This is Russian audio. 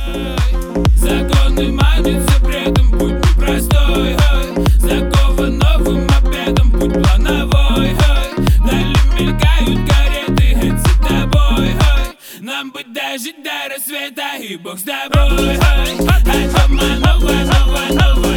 Законы манятся, при этом путь непростой. Знакомо новым обедом, путь плановой. Вдали мелькают кареты, это за тобой. Нам бы дожить до рассвета, и Бог с тобой. А дома новая, новая, новая.